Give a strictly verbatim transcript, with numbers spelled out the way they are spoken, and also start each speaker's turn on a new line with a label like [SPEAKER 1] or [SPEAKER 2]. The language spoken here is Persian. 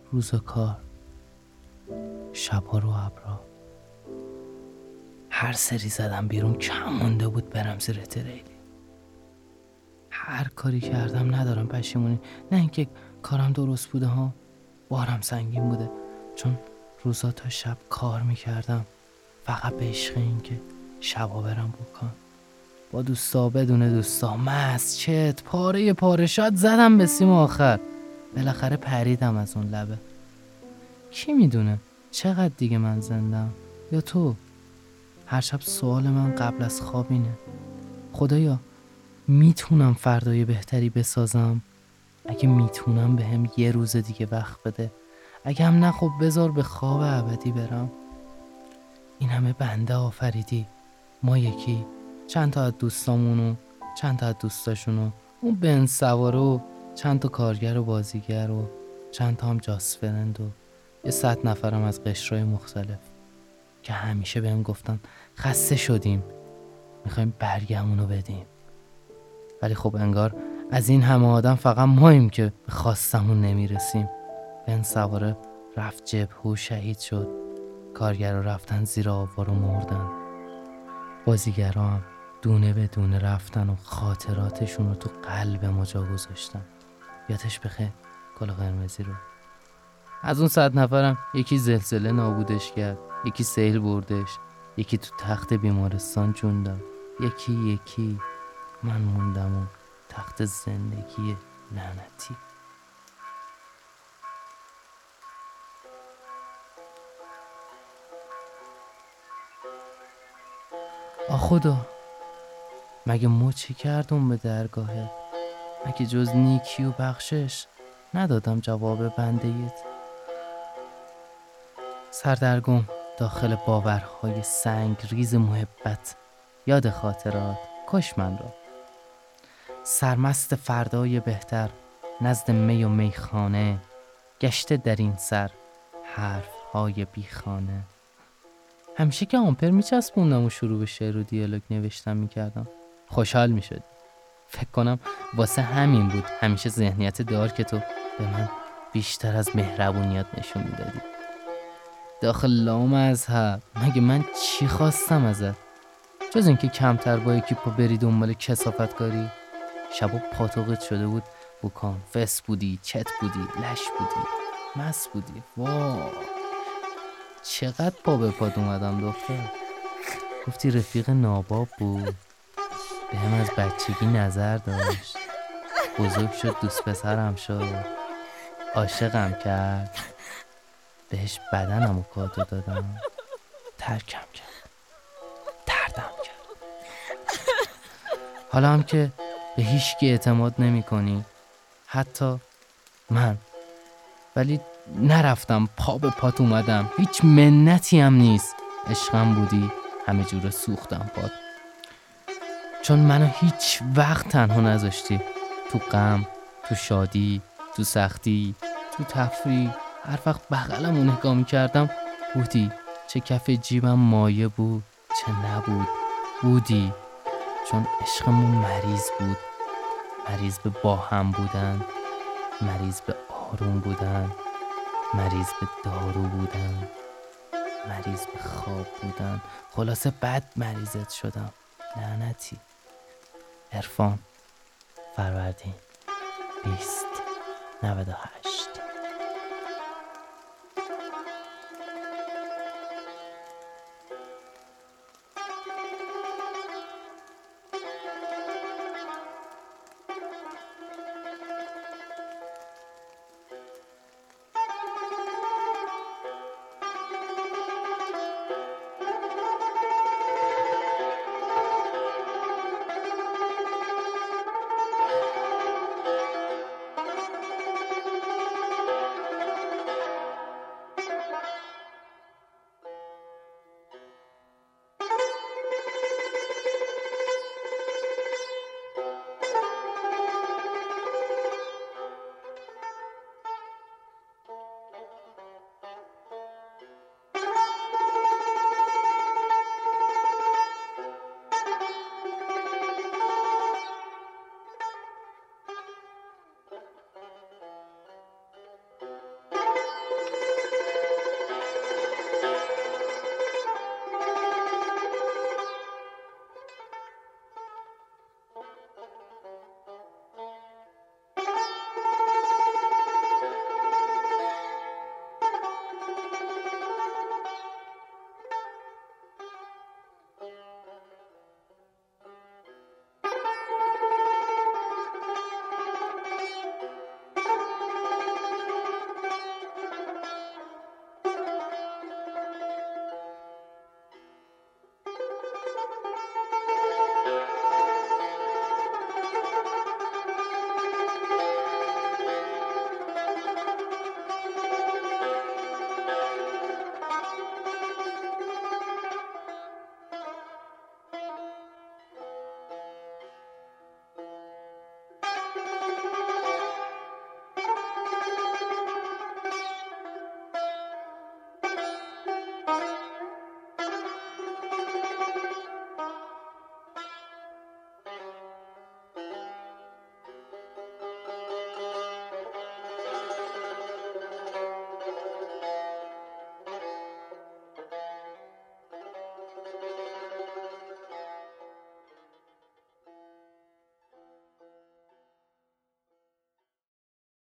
[SPEAKER 1] روز کار، شبا رو ابرا. هر سری زدم بیرون کم مونده بود برم زیر تریلی. هر کاری کردم ندارم پشیمونی. نه اینکه کارم درست بوده ها، بارم سنگین بوده، چون روزا تا شب کار میکردم فقط به عشق این که شبا برم بکن با دوستا بدون دوستا، مست چت پاره پاره شاد زدم به سیم آخر. بالاخره پریدم از اون لبه. کی میدونه چقدر دیگه من زندم یا تو؟ هر شب سوال من قبل از خواب اینه: خدایا میتونم فردای بهتری بسازم؟ اگه میتونم به هم یه روز دیگه وقت بده، اگه هم نه خب بذار به خواب ابدی برم. این همه بنده آفریدی، ما یکی، چند تا از دوستامونو، چند تا از دوستاشونو، اون بن سواره و چند تا کارگر و بازیگر و چند تا هم جاسفرند و یه صد نفرم از قشرهای مختلف که همیشه بهم گفتن خسته شدیم میخوایم برگمونو بدیم. ولی خب انگار از این همه آدم فقط ماییم که به خواستمون نمیرسیم. بن سواره رفت جبهه و شهید شد، کارگرها رفتن زیر آوار و مردن، بازیگرها هم دونه به دونه رفتن و خاطراتشون رو تو قلب ما جا گذاشتن. یادش بخیر کلاه قرمزی رو. از اون صد نفرم یکی زلزله نابودش کرد، یکی سیل بردش، یکی تو تخت بیمارستان جون داد، یکی یکی من موندم و تخت زندگی لعنتی. آ خدا، مگه ما چه کردم به درگاهت؟ مگه جز نیکی و بخشش ندادم جواب بندهیت؟ سردرگم داخل باورهای سنگ ریز محبت، یاد خاطرات کش من را. سرمست فردای بهتر نزد می و میخانه، گشته در این سر حرفهای بیخانه. همیشه که آمپر میچسبوندم و شروع به شعر و دیالوگ نوشتم میکردم خوشحال میشد. فکر کنم واسه همین بود همیشه ذهنیت دارک تو به من بیشتر از مهربونیت نشون میدادی. داخل لامذهب مگه من چی خواستم ازت جز اینکه کمتر با یکی پا بری دنبال کثافت کاری؟ شبا پاتوقت شده بود بکن، فس بودی، چت بودی، لش بودی، مس بودی. واه چقدر پا به پاد اومدم دختر. گفتی رفیق ناباب بود، به هم از بچگی نظر داشت، بزرگ شد دوست پسرم شد، عاشقم کرد، بهش بدنم و کادو دادم، ترکم کرد، دردم کرد. حالا هم که به هیچ کی اعتماد نمی کنی، حتی من، ولی نرفتم پا به پات اومدم، هیچ منتی هم نیست. عشقم بودی همه جور سوختم پات، چون منو هیچ وقت تنها نذاشتی. تو غم، تو شادی، تو سختی، تو تفریح، هر وقت بغلمو نگاه میکردم بودی. چه کف جیبم مایه بود چه نبود بودی. چون عشقمون مریض بود، مریض به با هم بودن، مریض به آروم بودن، مریض به دارو بودن، مریض به خواب بودن. خلاصه بد مریضت شدم لعنتی. عرفان، فروردین بیست نود و هشت.